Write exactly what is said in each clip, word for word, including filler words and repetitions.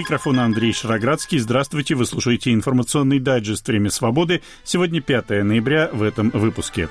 микрофона Андрей Шароградский. Здравствуйте, вы слушаете информационный дайджест «Время свободы». Сегодня пятое ноября в этом выпуске.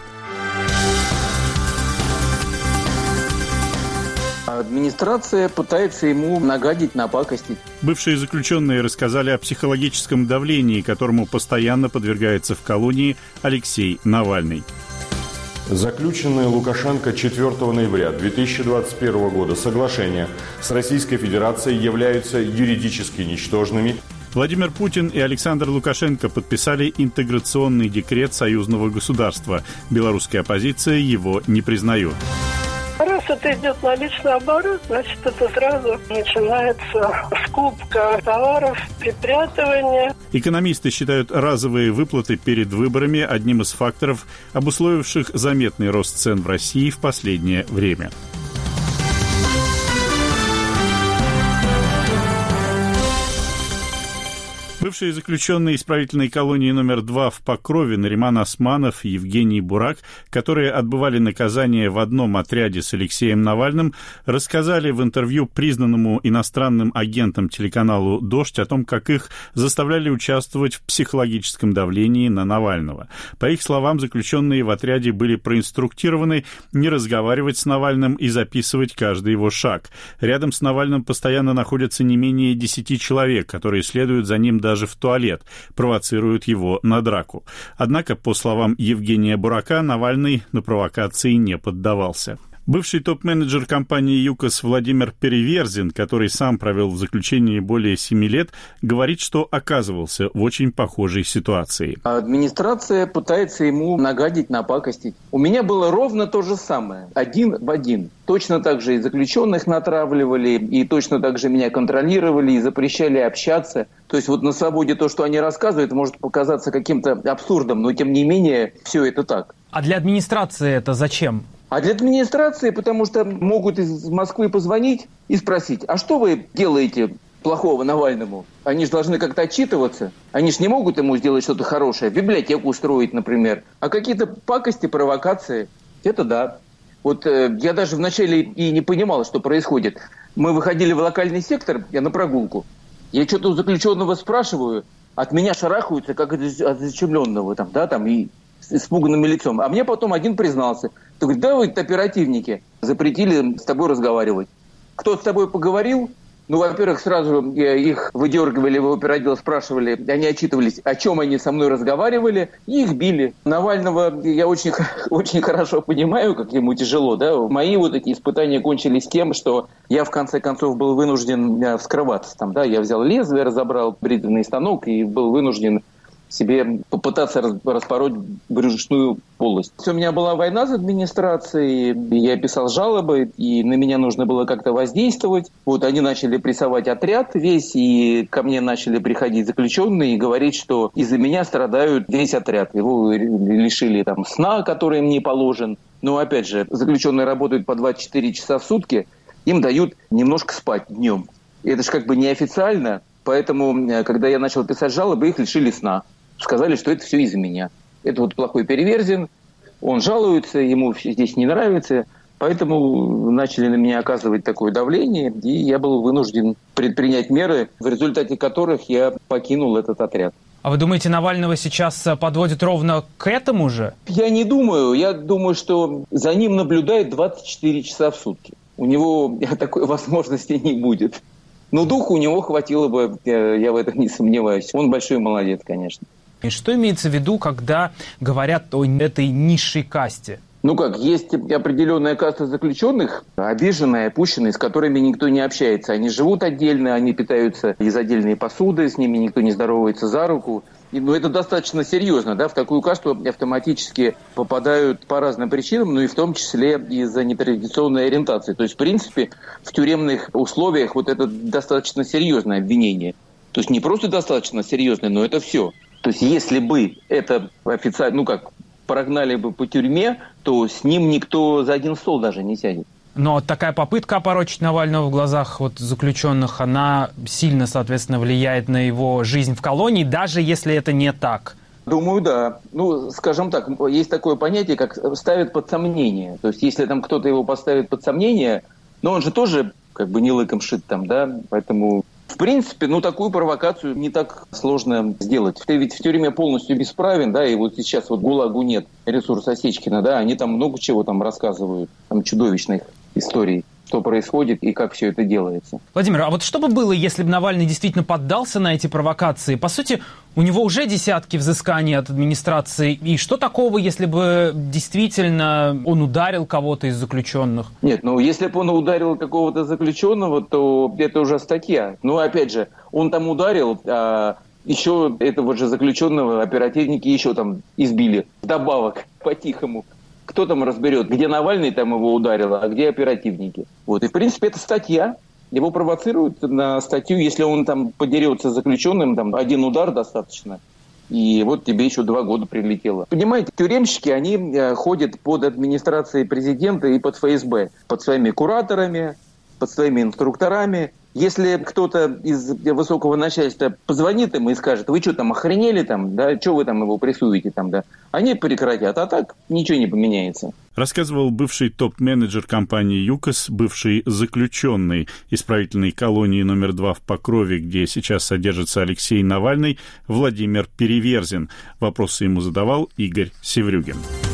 Администрация пытается ему нагадить, напакостить. Бывшие заключенные рассказали о психологическом давлении, которому постоянно подвергается в колонии Алексей Навальный. Заключенные Лукашенко четвёртого ноября две тысячи двадцать первого года соглашения с Российской Федерацией являются юридически ничтожными. Владимир Путин и Александр Лукашенко подписали интеграционный декрет союзного государства. Белорусская оппозиция его не признает. Раз это идет на личный оборот, значит, это сразу начинается скупка товаров, припрятывание. Экономисты считают разовые выплаты перед выборами одним из факторов, обусловивших заметный рост цен в России в последнее время. Бывшие заключенные исправительной колонии номер два в Покрове Нариман Османов и Евгений Бурак, которые отбывали наказание в одном отряде с Алексеем Навальным, рассказали в интервью признанному иностранным агентом телеканалу «Дождь» о том, как их заставляли участвовать в психологическом давлении на Навального. По их словам, заключенные в отряде были проинструктированы не разговаривать с Навальным и записывать каждый его шаг. Рядом с Навальным постоянно находятся не менее десяти человек, которые следуют за ним даже в туалет, провоцируют его на драку. Однако, по словам Евгения Бурака, Навальный на провокации не поддавался. Бывший топ-менеджер компании ЮКОС Владимир Переверзин, который сам провел в заключении более семи лет, говорит, что оказывался в очень похожей ситуации. Администрация пытается ему нагадить, напакостить. У меня было ровно то же самое, один в один. Точно так же и заключенных натравливали, и точно так же меня контролировали, и запрещали общаться. То есть вот на свободе то, что они рассказывают, может показаться каким-то абсурдом, но тем не менее все это так. А для администрации это зачем? А для администрации, потому что могут из Москвы позвонить и спросить, а что вы делаете плохого Навальному? Они же должны как-то отчитываться. Они же не могут ему сделать что-то хорошее, библиотеку устроить, например. А какие-то пакости, провокации, это да. Вот э, я даже вначале и не понимал, что происходит. Мы выходили в локальный сектор, я на прогулку. Я что-то у заключенного спрашиваю, от меня шарахаются, как от зачумленного, там, да, там, и с испуганным лицом. А мне потом один признался. Ты говоришь, да, вы оперативники, запретили с тобой разговаривать. Кто с тобой поговорил? Ну, во-первых, сразу их выдергивали в оперотдел, спрашивали, они отчитывались, о чем они со мной разговаривали, и их били. Навального я очень, очень хорошо понимаю, как ему тяжело, да. Мои вот эти испытания кончились тем, что я в конце концов был вынужден вскрываться там, да. Я взял лезвие, разобрал бритвенный станок и был вынужден себе попытаться распороть брюшную полость. У меня была война с администрацией, я писал жалобы, и на меня нужно было как-то воздействовать. Вот они начали прессовать отряд весь, и ко мне начали приходить заключенные и говорить, что из-за меня страдают весь отряд. Его лишили там сна, который им не положен. Но опять же, заключенные работают по двадцать четыре часа в сутки, им дают немножко спать днем. И это же как бы неофициально, поэтому, когда я начал писать жалобы, их лишили сна. Сказали, что это все из-за меня. Это вот плохой Переверзин, он жалуется, ему здесь не нравится, поэтому начали на меня оказывать такое давление, и я был вынужден предпринять меры, в результате которых я покинул этот отряд. А вы думаете, Навального сейчас подводят ровно к этому же? Я не думаю. Я думаю, что за ним наблюдают двадцать четыре часа в сутки. У него такой возможности не будет. Но духу у него хватило бы, я в этом не сомневаюсь. Он большой молодец, конечно. И что имеется в виду, когда говорят о этой низшей касте? Ну как, есть определенная каста заключенных, обиженные, опущенные, с которыми никто не общается. Они живут отдельно, они питаются из отдельной посуды, с ними никто не здоровается за руку. И, ну, это достаточно серьезно, да, в такую касту автоматически попадают по разным причинам, ну и в том числе из-за нетрадиционной ориентации. То есть, в принципе, в тюремных условиях вот это достаточно серьезное обвинение. То есть не просто достаточно серьезное, но это все. То есть если бы это официально, ну как, прогнали бы по тюрьме, то с ним никто за один стол даже не сядет. Но такая попытка опорочить Навального в глазах вот заключенных, она сильно, соответственно, влияет на его жизнь в колонии, даже если это не так. Думаю, да. Ну, скажем так, есть такое понятие, как ставят под сомнение. То есть если там кто-то его поставит под сомнение, но он же тоже как бы не лыком шит там, да, поэтому В принципе, ну, такую провокацию не так сложно сделать. Ты ведь в тюрьме полностью бесправен, да, и вот сейчас вот ГУЛАГу нет, ресурс Осечкина, да, они там много чего там рассказывают, там чудовищных историй, что происходит и как все это делается. Владимир, а вот что бы было, если бы Навальный действительно поддался на эти провокации? По сути, у него уже десятки взысканий от администрации. И что такого, если бы действительно он ударил кого-то из заключенных? Нет, ну если бы он ударил какого-то заключенного, то это уже статья. Но опять же, он там ударил, а еще этого же заключенного оперативники еще там избили. Вдобавок, по-тихому. Кто там разберет, где Навальный там его ударил, а где оперативники. Вот. И, в принципе, это статья. Его провоцируют на статью, если он там подерется с заключенным, там один удар достаточно. И вот тебе еще два года прилетело. Понимаете, тюремщики, они ходят под администрацией президента и под эф эс бэ. Под своими кураторами, под своими инструкторами. Если кто-то из высокого начальства позвонит им и скажет: вы что там, охренели там, да, что вы там его прессуете там, да, они прекратят, а так ничего не поменяется. Рассказывал бывший топ-менеджер компании ЮКОС, бывший заключенный исправительной колонии номер два в Покрове, где сейчас содержится Алексей Навальный, Владимир Переверзин. Вопросы ему задавал Игорь Севрюгин.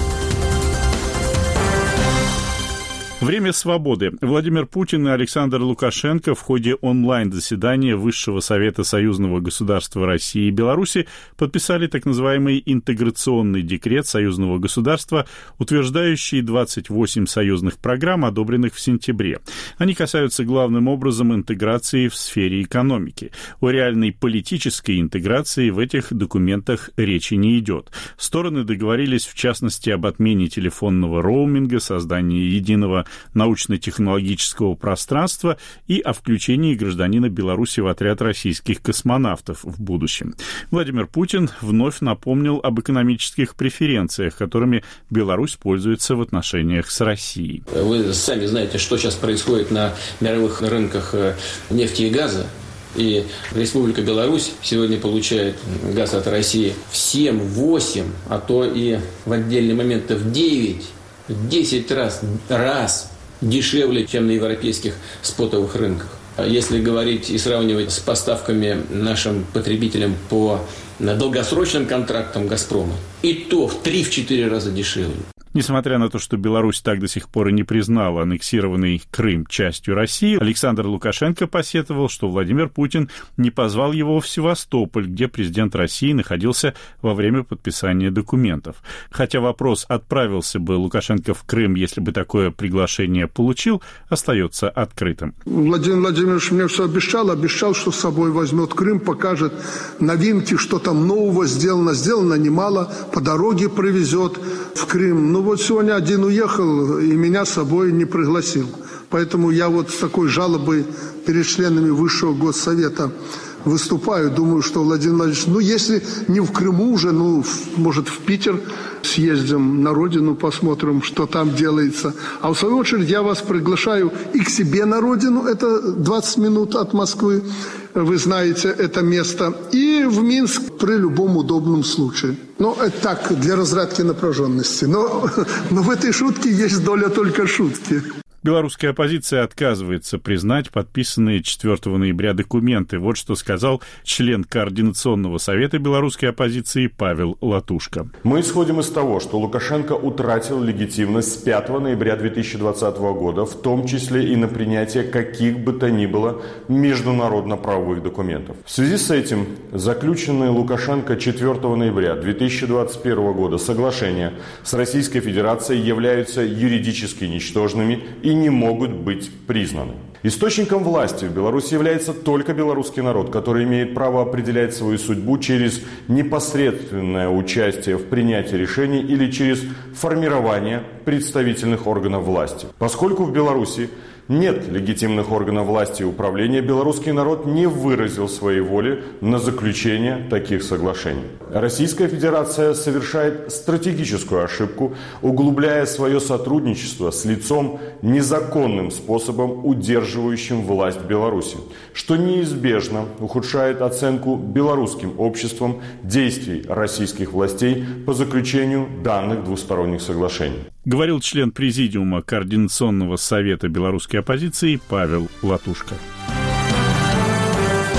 Время свободы. Владимир Путин и Александр Лукашенко в ходе онлайн-заседания Высшего Совета Союзного государства России и Беларуси подписали так называемый интеграционный декрет союзного государства, утверждающий двадцать восемь союзных программ, одобренных в сентябре. Они касаются главным образом интеграции в сфере экономики. О реальной политической интеграции в этих документах речи не идет. Стороны договорились, в частности, об отмене телефонного роуминга, создании единого научно-технологического пространства и о включении гражданина Беларуси в отряд российских космонавтов в будущем. Владимир Путин вновь напомнил об экономических преференциях, которыми Беларусь пользуется в отношениях с Россией. Вы сами знаете, что сейчас происходит на мировых рынках нефти и газа. И Республика Беларусь сегодня получает газ от России в семь, восемь, а то и в отдельные моменты в девять, в десять раз, раз дешевле, чем на европейских спотовых рынках. Если говорить и сравнивать с поставками нашим потребителям по долгосрочным контрактам «Газпрома», и то в три-четыре раза дешевле. Несмотря на то, что Беларусь так до сих пор и не признала аннексированный Крым частью России, Александр Лукашенко посетовал, что Владимир Путин не позвал его в Севастополь, где президент России находился во время подписания документов. Хотя вопрос, отправился бы Лукашенко в Крым, если бы такое приглашение получил, остается открытым. Владимир Владимирович мне все обещал, обещал, что с собой возьмет Крым, покажет новинки, что там нового сделано, сделано немало, по дороге привезет в Крым. Ну вот сегодня один уехал и меня с собой не пригласил. Поэтому я вот с такой жалобой перед членами Высшего Госсовета выступаю. Думаю, что Владимир Владимирович, ну если не в Крыму уже, ну может в Питер съездим на родину, посмотрим, что там делается. А в свою очередь я вас приглашаю и к себе на родину, это двадцать минут от Москвы, вы знаете это место, и в Минск при любом удобном случае. Ну, это так, для разрядки напряженности. Но, но в этой шутке есть доля только шутки. Белорусская оппозиция отказывается признать подписанные четвёртого ноября документы. Вот что сказал член Координационного совета белорусской оппозиции Павел Латушко. Мы исходим из того, что Лукашенко утратил легитимность с пятого ноября две тысячи двадцатого года, в том числе и на принятие каких бы то ни было международно-правовых документов. В связи с этим заключенные Лукашенко четвёртого ноября две тысячи двадцать первого года соглашения с Российской Федерацией являются юридически ничтожными и не могут быть признаны. Источником власти в Беларуси является только белорусский народ, который имеет право определять свою судьбу через непосредственное участие в принятии решений или через формирование представительных органов власти. Поскольку в Беларуси нет легитимных органов власти и управления, белорусский народ не выразил своей воли на заключение таких соглашений. Российская Федерация совершает стратегическую ошибку, углубляя свое сотрудничество с лицом незаконным способом, удерживающим власть в Беларуси, что неизбежно ухудшает оценку белорусским обществом действий российских властей по заключению данных двусторонних соглашений. Говорил член Президиума Координационного совета белорусской оппозиции Павел Латушко.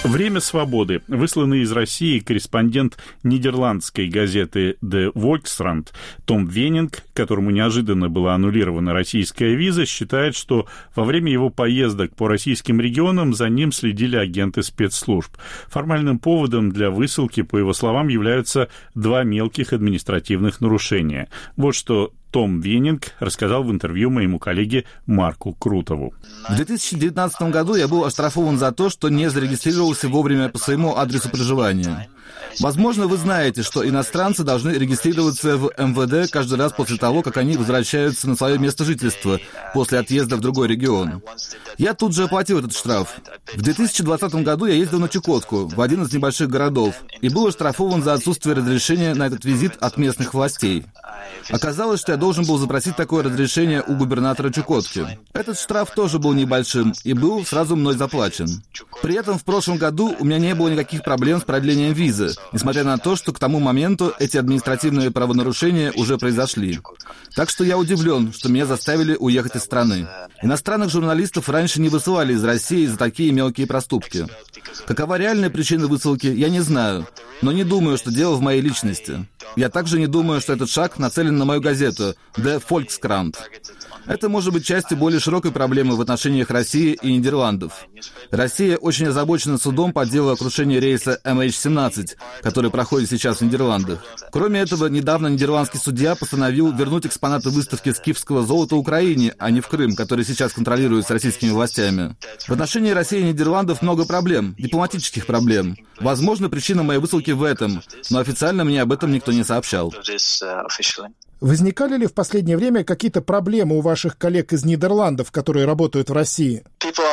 Время свободы. Высланный из России корреспондент нидерландской газеты «Де Волкстранд» Том Венинг, которому неожиданно была аннулирована российская виза, считает, что во время его поездок по российским регионам за ним следили агенты спецслужб. Формальным поводом для высылки, по его словам, являются два мелких административных нарушения. Вот что Том Венинг рассказал в интервью моему коллеге Марку Крутову. В две тысячи девятнадцатом году я был оштрафован за то, что не зарегистрировался вовремя по своему адресу проживания. Возможно, вы знаете, что иностранцы должны регистрироваться в эм вэ дэ каждый раз после того, как они возвращаются на свое место жительства после отъезда в другой регион. Я тут же оплатил этот штраф. В две тысячи двадцатом году я ездил на Чукотку, в один из небольших городов, и был оштрафован за отсутствие разрешения на этот визит от местных властей. Оказалось, что я должен был запросить такое разрешение у губернатора Чукотки. Этот штраф тоже был небольшим и был сразу мной заплачен. При этом в прошлом году у меня не было никаких проблем с продлением визы, несмотря на то, что к тому моменту эти административные правонарушения уже произошли. Так что я удивлен, что меня заставили уехать из страны. Иностранных журналистов раньше не высылали из России за такие мелкие проступки. Какова реальная причина высылки, я не знаю, но не думаю, что дело в моей личности. Я также не думаю, что этот шаг нацелен на мою газету «Де Волкстранд». Это может быть частью более широкой проблемы в отношениях России и Нидерландов. Россия очень озабочена судом по делу о крушении рейса эм эйч семнадцать, который проходит сейчас в Нидерландах. Кроме этого, недавно нидерландский судья постановил вернуть экспонаты выставки скифского золота Украине, а не в Крым, который сейчас контролируется российскими властями. В отношении России и Нидерландов много проблем, дипломатических проблем. Возможно, причина моей высылки в этом, но официально мне об этом никто не сообщал. Возникали ли в последнее время какие-то проблемы у ваших коллег из Нидерландов, которые работают в России?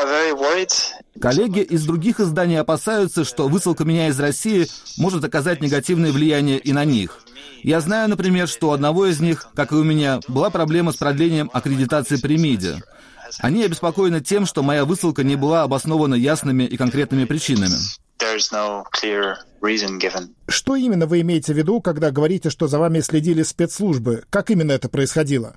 Коллеги из других изданий опасаются, что высылка меня из России может оказать негативное влияние и на них. Я знаю, например, что у одного из них, как и у меня, была проблема с продлением аккредитации при МИДе. Они обеспокоены тем, что моя высылка не была обоснована ясными и конкретными причинами. Что именно вы имеете в виду, когда говорите, что за вами следили спецслужбы? Как именно это происходило?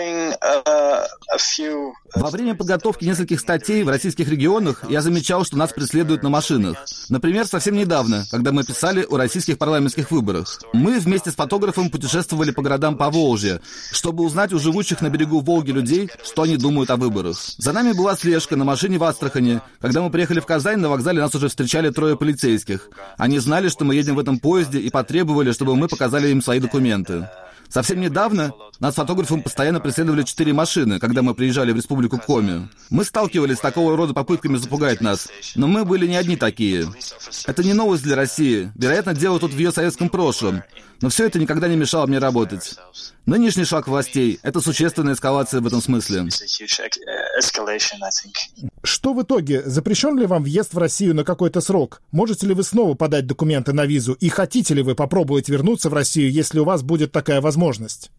Во время подготовки нескольких статей в российских регионах я замечал, что нас преследуют на машинах. Например, совсем недавно, когда мы писали о российских парламентских выборах. Мы вместе с фотографом путешествовали по городам Поволжья, чтобы узнать у живущих на берегу Волги людей, что они думают о выборах. За нами была слежка на машине в Астрахани. Когда мы приехали в Казань, на вокзале нас уже встречали трое полицейских. Они знали, что мы едем в этом поезде, и потребовали, чтобы мы показали им свои документы. Совсем недавно нас с фотографом постоянно преследовали четыре машины, когда мы приезжали в Республику Коми. Мы сталкивались с такого рода попытками запугать нас, но мы были не одни такие. Это не новость для России. Вероятно, дело тут в ее советском прошлом. Но все это никогда не мешало мне работать. Нынешний шаг властей — это существенная эскалация в этом смысле. Что в итоге? Запрещен ли вам въезд в Россию на какой-то срок? Можете ли вы снова подать документы на визу? И хотите ли вы попробовать вернуться в Россию, если у вас будет такая возможность?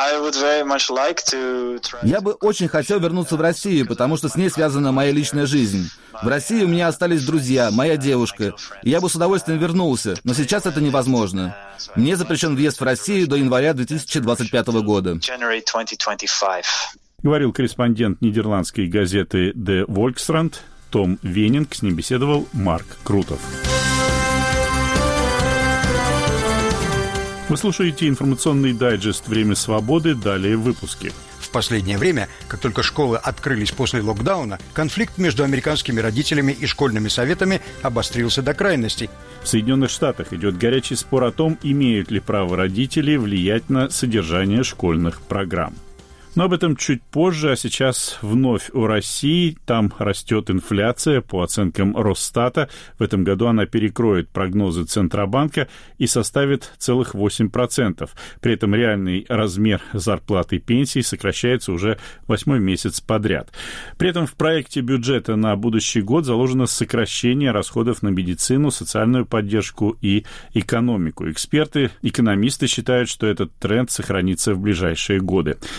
Я бы очень хотел вернуться в Россию, потому что с ней связана моя личная жизнь. В России у меня остались друзья, моя девушка, и я бы с удовольствием вернулся, но сейчас это невозможно. Мне запрещен въезд в Россию до января две тысячи двадцать пятого года. Говорил корреспондент нидерландской газеты «Де Волкстранд» Том Венинг, с ним беседовал Марк Крутов. Вы слушаете информационный дайджест «Время свободы». Далее в выпуске. В последнее время, как только школы открылись после локдауна, конфликт между американскими родителями и школьными советами обострился до крайностей. В Соединенных Штатах идет горячий спор о том, имеют ли право родители влиять на содержание школьных программ. Но об этом чуть позже, а сейчас вновь о России. Там растет инфляция, по оценкам Росстата. В этом году она перекроет прогнозы Центробанка и составит целых восемь процентов. При этом реальный размер зарплаты и пенсий сокращается уже восьмой месяц подряд. При этом в проекте бюджета на будущий год заложено сокращение расходов на медицину, социальную поддержку и экономику. Эксперты, экономисты считают, что этот тренд сохранится в ближайшие годы. Рассказывает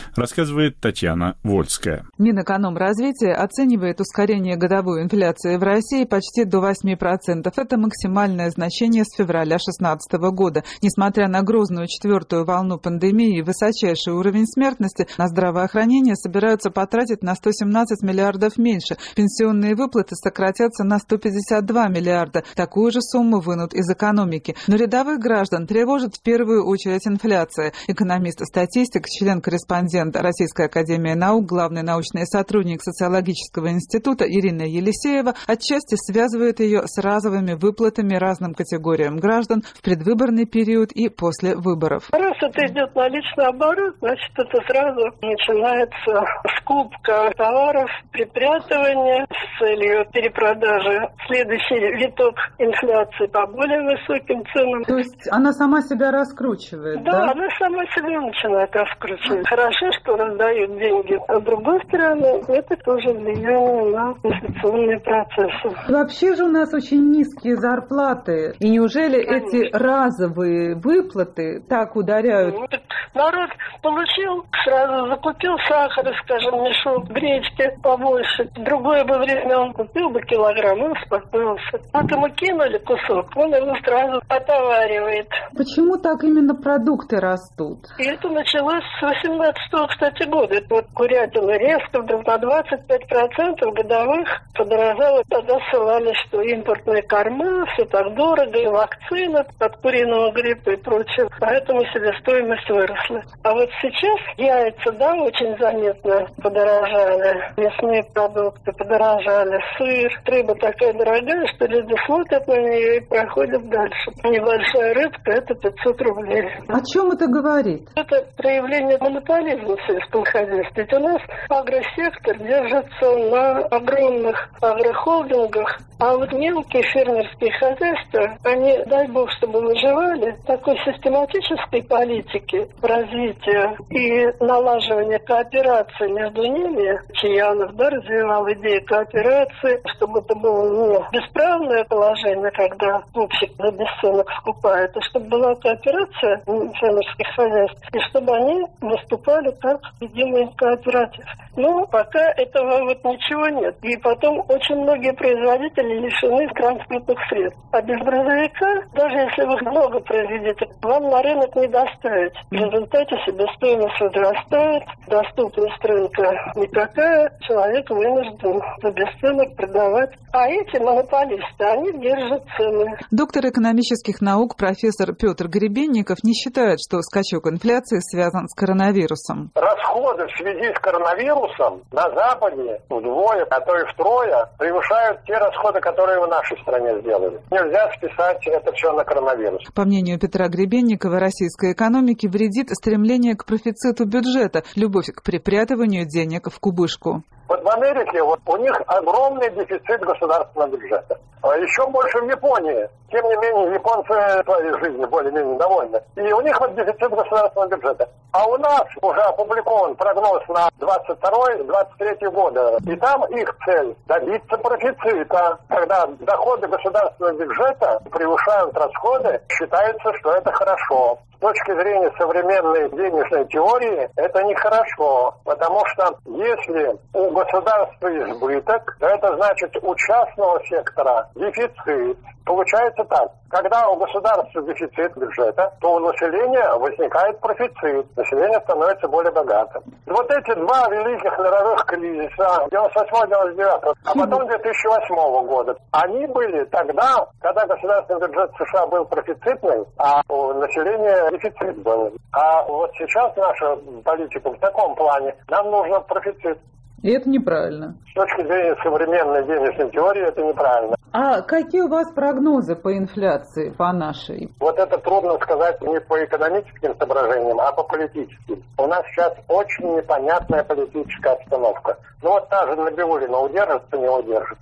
рассказывает Татьяна Вольская. Минэкономразвитие оценивает ускорение годовой инфляции в России почти до восемь процентов. Это максимальное значение с февраля две тысячи шестнадцатого года. Несмотря на грозную четвертую волну пандемии и высочайший уровень смертности, на здравоохранение собираются потратить на сто семнадцать миллиардов меньше. Пенсионные выплаты сократятся на сто пятьдесят два миллиарда. Такую же сумму вынут из экономики. Но рядовых граждан тревожит в первую очередь инфляция. Экономист-статистик, член-корреспондент Российской академии наук, главный научный сотрудник социологического института Ирина Елисеева отчасти связывает ее с разовыми выплатами разным категориям граждан в предвыборный период и после выборов. Раз это идет наличный оборот, значит, это сразу начинается скупка товаров, припрятывание с целью перепродажи. Следующий виток инфляции по более высоким ценам. То есть она сама себя раскручивает, да? Да, она сама себя начинает раскручивать. Хорошо, что раздают деньги. А с другой стороны, это тоже влияние на инфляционные процессы. Вообще же у нас очень низкие зарплаты. И неужели Конечно. эти разовые выплаты так ударяют? Ну, народ получил, сразу закупил сахара, скажем, мешок гречки побольше. В другое бы время он купил бы килограмм и успокоился. Вот ему кинули кусок, он его сразу отоваривает. Почему так именно продукты растут? И это началось с восемнадцатого, кстати, года. Это вот курятина резко вдруг на двадцать пять процентов годовых подорожала. Тогда ссылались, что импортные корма, все так дорого, и вакцина от куриного гриппа и прочее. Поэтому себестоимость выросла. А вот сейчас яйца, да, очень заметно подорожали. Мясные продукты подорожали. Сыр, рыба такая дорогая, что люди смотрят на нее и проходят дальше. Небольшая рыбка – это пятьсот рублей. О чем это говорит? Это проявление монополизма в сельском хозяйстве. Ведь у нас агросектор держится на огромных агрохолдингах, а вот мелкие фермерские хозяйства, они, дай бог, чтобы выживали, такой систематической политики развития и налаживания кооперации между ними, Чаянов, да, развивал идею кооперации, чтобы это было не бесправное положение, когда купщик за бесценок скупает, а чтобы была кооперация фермерских хозяйств, и чтобы они выступали как единый кооператив. Но пока этого вот ничего нет. И потом очень многие производители лишены транспортных средств. А без грузовика, даже если вы много произведете, вам на рынок не доставить. В результате себестоимость возрастает, доступность рынка никакая, человек вынужден за бесценок продавать. А эти монополисты, они держат цены. Доктор экономических наук профессор Петр Гребенников не считает, что скачок инфляции связан с коронавирусом. Расходы в связи с коронавирусом на Западе вдвое, а то и втрое превышают те расходы, которые в нашей стране сделали. Нельзя списать это все на коронавирус. По мнению Петра Гребенникова, российской экономике вредит стремление к профициту бюджета, любовь к припрятыванию денег в кубышку. Вот в Америке вот, у них огромный дефицит государственного бюджета. А еще больше в Японии. Тем не менее, японцы своей жизнью более-менее довольны. И у них вот дефицит государственного бюджета. А у нас уже опубликован прогноз на двадцать второй — двадцать третий года. И там их цель – добиться профицита. Когда доходы государственного бюджета превышают расходы, считается, что это хорошо. С точки зрения современной денежной теории, это нехорошо. Потому что если у государства избыток, то это значит у частного сектора дефицит. Получается так, когда у государства дефицит бюджета, то у населения возникает профицит, население становится более богатым. Вот эти два великих мировых кризиса, девяносто восьмого — девяносто девятого, а потом две тысячи восьмого года, они были тогда, когда государственный бюджет США был профицитный, а у населения дефицит был. А вот сейчас наша политика в таком плане, нам нужен профицит. И это неправильно. С точки зрения современной денежной теории это неправильно. А какие у вас прогнозы по инфляции, по нашей? Вот это трудно сказать не по экономическим соображениям, а по политическим. У нас сейчас очень непонятная политическая обстановка. Ну вот та же Набиуллина удержится, не удержится.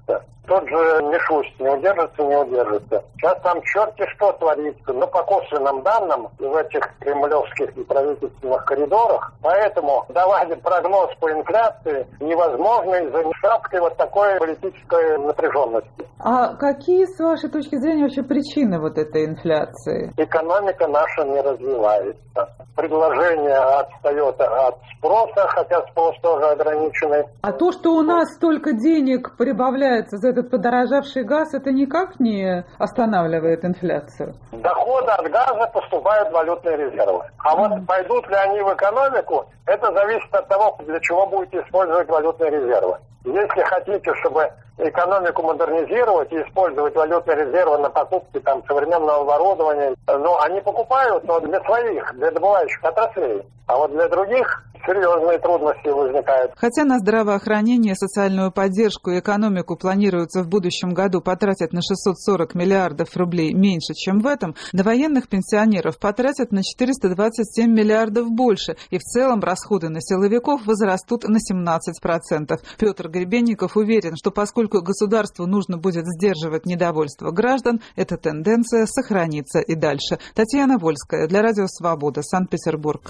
Тот же Мишустин не удержится, не удержится. Сейчас там черти что творится, но по косвенным данным в этих кремлевских и правительственных коридорах. Поэтому давать прогноз по инфляции невозможно из-за нехватки вот такой политической напряженности. А какие, с вашей точки зрения, вообще причины вот этой инфляции? Экономика наша не развивается. Предложение отстает от спроса, хотя спрос тоже ограниченный. А то, что у нас столько денег прибавляется за этот подорожавший газ, это никак не останавливает инфляцию? Доходы от газа поступают в валютные резервы. А вот пойдут ли они в экономику, это зависит от того, для чего будете использовать валютные резервы. Если хотите, чтобы экономику модернизировать и использовать валютные резервы на покупки там современного оборудования, ну, они покупают, но для своих, для добывающих отраслей. А вот для других серьезные трудности возникают. Хотя на здравоохранение, социальную поддержку и экономику планируется в будущем году потратить на шестьсот сорок миллиардов рублей меньше, чем в этом, на военных пенсионеров потратят на четыреста двадцать семь миллиардов больше, и в целом расходы на силовиков возрастут на семнадцать процентов. Петр Гребенников уверен, что поскольку государству нужно будет сдерживать недовольство граждан, эта тенденция сохранится и дальше. Татьяна Вольская для Радио Свобода, Санкт-Петербург.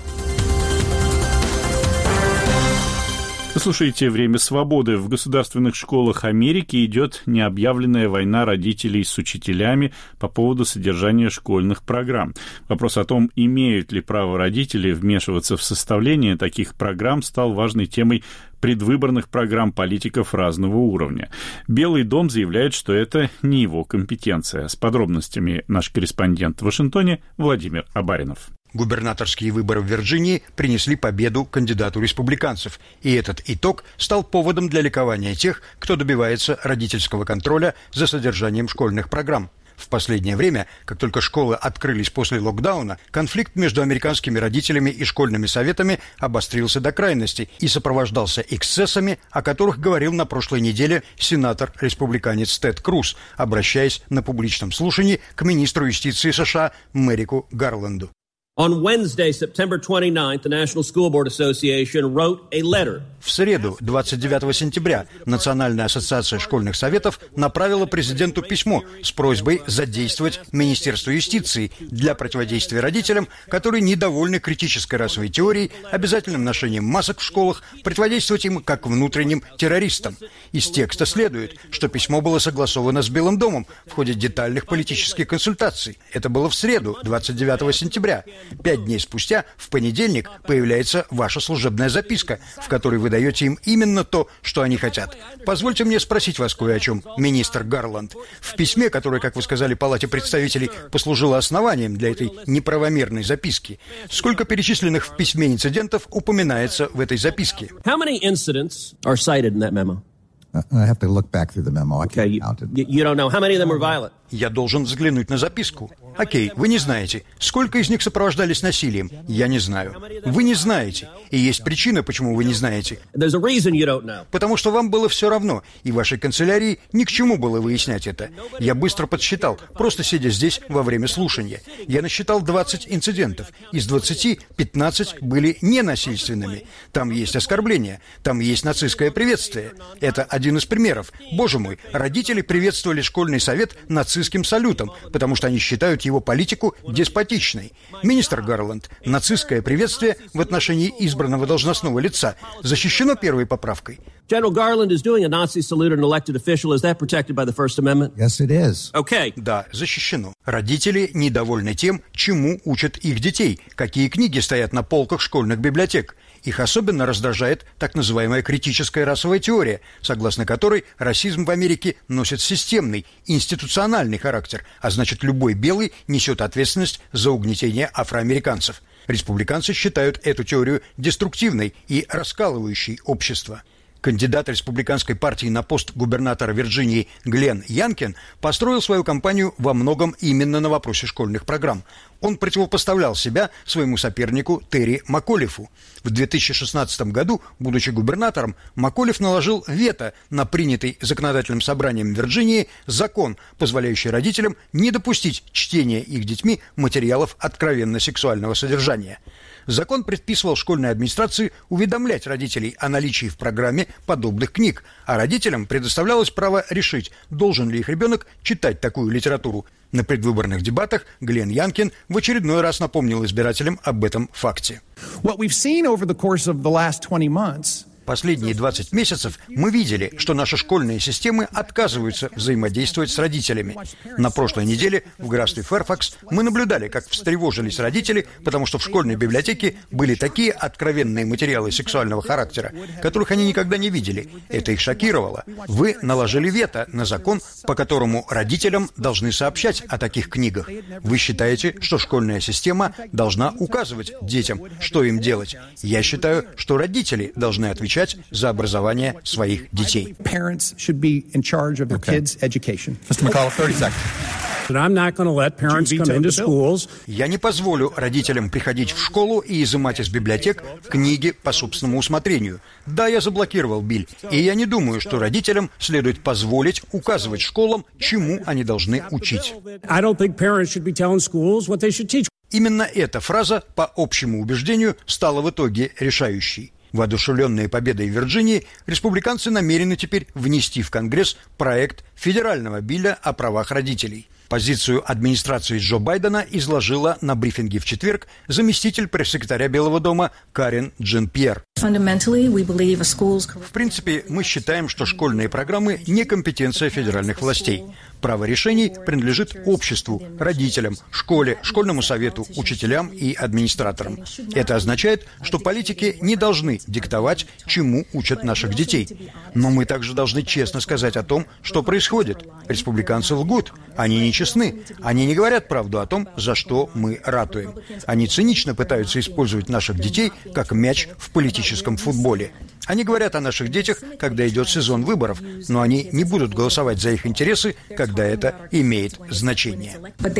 Вы слушаете «Время свободы». В государственных школах Америки идет необъявленная война родителей с учителями по поводу содержания школьных программ. Вопрос о том, имеют ли право родители вмешиваться в составление таких программ, стал важной темой предвыборных программ политиков разного уровня. Белый дом заявляет, что это не его компетенция. С подробностями наш корреспондент в Вашингтоне Владимир Абаринов. Губернаторские выборы в Вирджинии принесли победу кандидату республиканцев, и этот итог стал поводом для ликования тех, кто добивается родительского контроля за содержанием школьных программ. В последнее время, как только школы открылись после локдауна, конфликт между американскими родителями и школьными советами обострился до крайности и сопровождался эксцессами, о которых говорил на прошлой неделе сенатор-республиканец Тед Круз, обращаясь на публичном слушании к министру юстиции США Мерику Гарланду. On Wednesday, September twenty-ninth, the National School Board Association wrote a letter. В среду, двадцать девятого сентября, Национальная ассоциация школьных советов направила президенту письмо с просьбой задействовать Министерство юстиции для противодействия родителям, которые недовольны критической расовой теорией, обязательным ношением масок в школах, противодействовать им как внутренним террористам. Из текста следует, что письмо было согласовано с Белым домом в ходе детальных политических консультаций. Это было в среду, двадцать девятого сентября. Пять дней спустя, в понедельник, появляется ваша служебная записка, в которой вы даете им именно то, что они хотят. Позвольте мне спросить вас кое о чем, министр Гарланд. В письме, которое, как вы сказали, Палате представителей послужило основанием для этой неправомерной записки, сколько перечисленных в письме инцидентов упоминается в этой записке? How many incidents are cited in that memo? I have to look back through the memo. I can't count it. You don't know. How many of them were violent? Я должен взглянуть на записку. Окей, вы не знаете. Сколько из них сопровождались насилием? Я не знаю. Вы не знаете. И есть причина, почему вы не знаете. There's a reason you don't know. Потому что вам было все равно, и вашей канцелярии ни к чему было выяснять это. Я быстро подсчитал, просто сидя здесь во время слушания. Я насчитал двадцать инцидентов. Из двадцати пятнадцать были ненасильственными. Там есть оскорбления, там есть нацистское приветствие. Это один из примеров. Боже мой, родители приветствовали школьный совет нацистским салютом, потому что они считают его политику деспотичной. Министр Гарланд, нацистское приветствие в отношении избранного должностного лица защищено первой поправкой? General Garland is doing a Nazi salute an elected official. Is that protected by the First Amendment? Yes, it is. Okay. Да, защищено. Родители недовольны тем, чему учат их детей, какие книги стоят на полках школьных библиотек. Их особенно раздражает так называемая критическая расовая теория, согласно которой расизм в Америке носит системный, институциональный характер, а значит, любой белый несет ответственность за угнетение афроамериканцев. Республиканцы считают эту теорию деструктивной и раскалывающей общество. Кандидат республиканской партии на пост губернатора Вирджинии Глен Янкин построил свою кампанию во многом именно на вопросе школьных программ. Он противопоставлял себя своему сопернику Терри Маколифу. В две тысячи шестнадцатом году, будучи губернатором, Маколиф наложил вето на принятый законодательным собранием Вирджинии закон, позволяющий родителям не допустить чтения их детьми материалов откровенно сексуального содержания. Закон предписывал школьной администрации уведомлять родителей о наличии в программе подобных книг, а родителям предоставлялось право решить, должен ли их ребенок читать такую литературу. На предвыборных дебатах Глен Янкин в очередной раз напомнил избирателям об этом факте. Последние двадцать месяцев мы видели, что наши школьные системы отказываются взаимодействовать с родителями. На прошлой неделе в графстве Фэрфакс мы наблюдали, как встревожились родители, потому что в школьной библиотеке были такие откровенные материалы сексуального характера, которых они никогда не видели. Это их шокировало. Вы наложили вето на закон, по которому родителям должны сообщать о таких книгах. Вы считаете, что школьная система должна указывать детям, что им делать. Я считаю, что родители должны отвечать за образование своих детей. Я не позволю родителям приходить в школу и изымать из библиотек книги по собственному усмотрению. Да, я заблокировал Биль, и я не думаю, что родителям следует позволить указывать школам, чему они должны учить. Именно эта фраза, по общему убеждению, стала в итоге решающей. Воодушевленные победой в Вирджинии, республиканцы намерены теперь внести в Конгресс проект федерального билля о правах родителей. Позицию администрации Джо Байдена изложила на брифинге в четверг заместитель пресс-секретаря Белого дома Карен Джин-Пьер. В принципе, мы считаем, что школьные программы не компетенция федеральных властей. Право решений принадлежит обществу, родителям, школе, школьному совету, учителям и администраторам. Это означает, что политики не должны диктовать, чему учат наших детей. Но мы также должны честно сказать о том, что происходит. Республиканцы лгут, они нечестны, они не говорят правду о том, за что мы ратуем. Они цинично пытаются использовать наших детей как мяч в политическом футболе. Они говорят о наших детях, когда идет сезон выборов, но они не будут голосовать за их интересы, когда это имеет значение.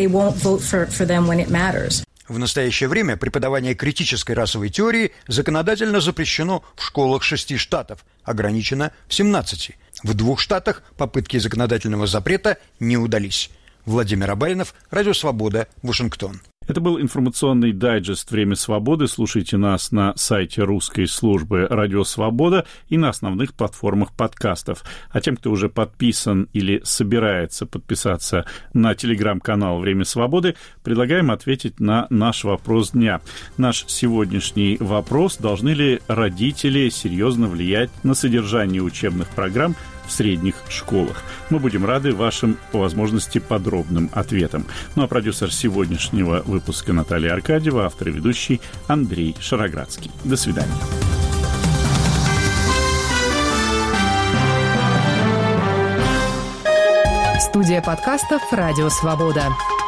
В настоящее время преподавание критической расовой теории законодательно запрещено в школах шести штатов, ограничено в семнадцати. В двух штатах попытки законодательного запрета не удались. Владимир Абаринов, Радио Свобода, Вашингтон. Это был информационный дайджест «Время свободы». Слушайте нас на сайте русской службы «Радио Свобода» и на основных платформах подкастов. А тем, кто уже подписан или собирается подписаться на телеграм-канал «Время свободы», предлагаем ответить на наш вопрос дня. Наш сегодняшний вопрос: должны ли родители серьезно влиять на содержание учебных программ в средних школах? Мы будем рады вашим, по возможности, подробным ответам. Ну а продюсер сегодняшнего выпуска Наталья Аркадьева, автор и ведущий Андрей Шароградский. До свидания. Студия подкастов «Радио Свобода».